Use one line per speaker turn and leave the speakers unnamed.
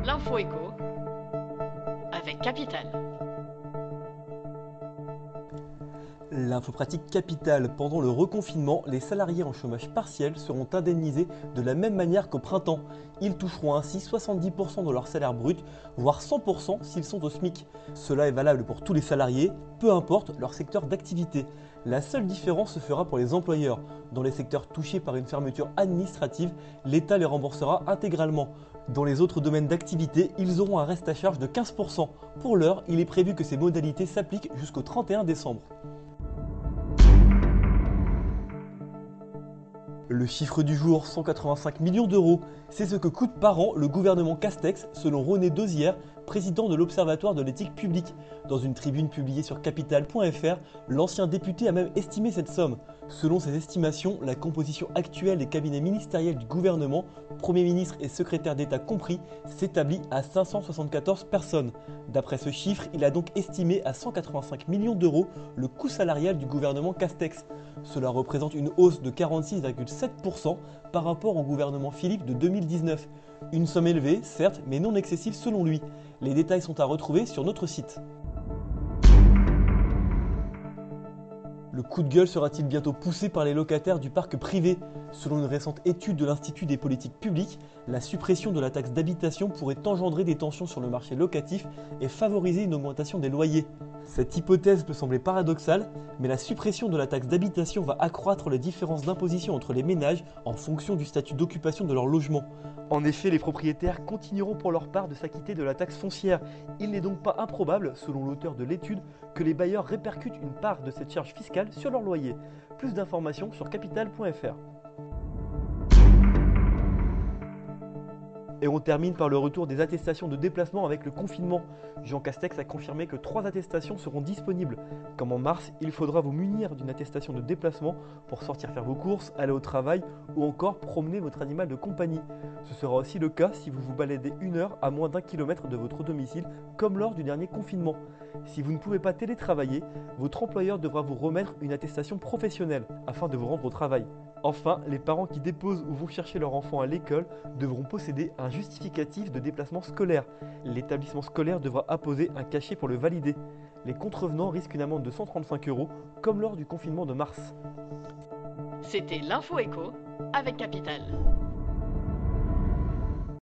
L'info écho avec Capital.
L'info pratique capitale. Pendant le reconfinement, les salariés en chômage partiel seront indemnisés de la même manière qu'au printemps. Ils toucheront ainsi 70% de leur salaire brut, voire 100% s'ils sont au SMIC. Cela est valable pour tous les salariés, peu importe leur secteur d'activité. La seule différence se fera pour les employeurs. Dans les secteurs touchés par une fermeture administrative, l'État les remboursera intégralement. Dans les autres domaines d'activité, ils auront un reste à charge de 15%. Pour l'heure, il est prévu que ces modalités s'appliquent jusqu'au 31 décembre. Le chiffre du jour, 185 millions d'euros, c'est ce que coûte par an le gouvernement Castex, selon René Dosière, président de l'Observatoire de l'éthique publique. Dans une tribune publiée sur capital.fr, l'ancien député a même estimé cette somme. Selon ses estimations, la composition actuelle des cabinets ministériels du gouvernement, Premier ministre et secrétaire d'État compris, s'établit à 574 personnes. D'après ce chiffre, il a donc estimé à 185 millions d'euros le coût salarial du gouvernement Castex. Cela représente une hausse de 46,7% par rapport au gouvernement Philippe de 2019. Une somme élevée, certes, mais non excessive selon lui. Les détails sont à retrouver sur notre site. Le coup de gueule sera-t-il bientôt poussé par les locataires du parc privé? Selon une récente étude de l'Institut des politiques publiques, la suppression de la taxe d'habitation pourrait engendrer des tensions sur le marché locatif et favoriser une augmentation des loyers. Cette hypothèse peut sembler paradoxale, mais la suppression de la taxe d'habitation va accroître les différences d'imposition entre les ménages en fonction du statut d'occupation de leur logement. En effet, les propriétaires continueront pour leur part de s'acquitter de la taxe foncière. Il n'est donc pas improbable, selon l'auteur de l'étude, que les bailleurs répercutent une part de cette charge fiscale sur leur loyer. Plus d'informations sur capital.fr. Et on termine par le retour des attestations de déplacement avec le confinement. Jean Castex a confirmé que 3 attestations seront disponibles. Comme en mars, il faudra vous munir d'une attestation de déplacement pour sortir faire vos courses, aller au travail ou encore promener votre animal de compagnie. Ce sera aussi le cas si vous vous baladez 1 heure à moins d'1 kilomètre de votre domicile, comme lors du dernier confinement. Si vous ne pouvez pas télétravailler, votre employeur devra vous remettre une attestation professionnelle afin de vous rendre au travail. Enfin, les parents qui déposent ou vont chercher leur enfant à l'école devront posséder un justificatif de déplacement scolaire. L'établissement scolaire devra apposer un cachet pour le valider. Les contrevenants risquent une amende de 135 euros, comme lors du confinement de mars.
C'était l'info écho avec Capital.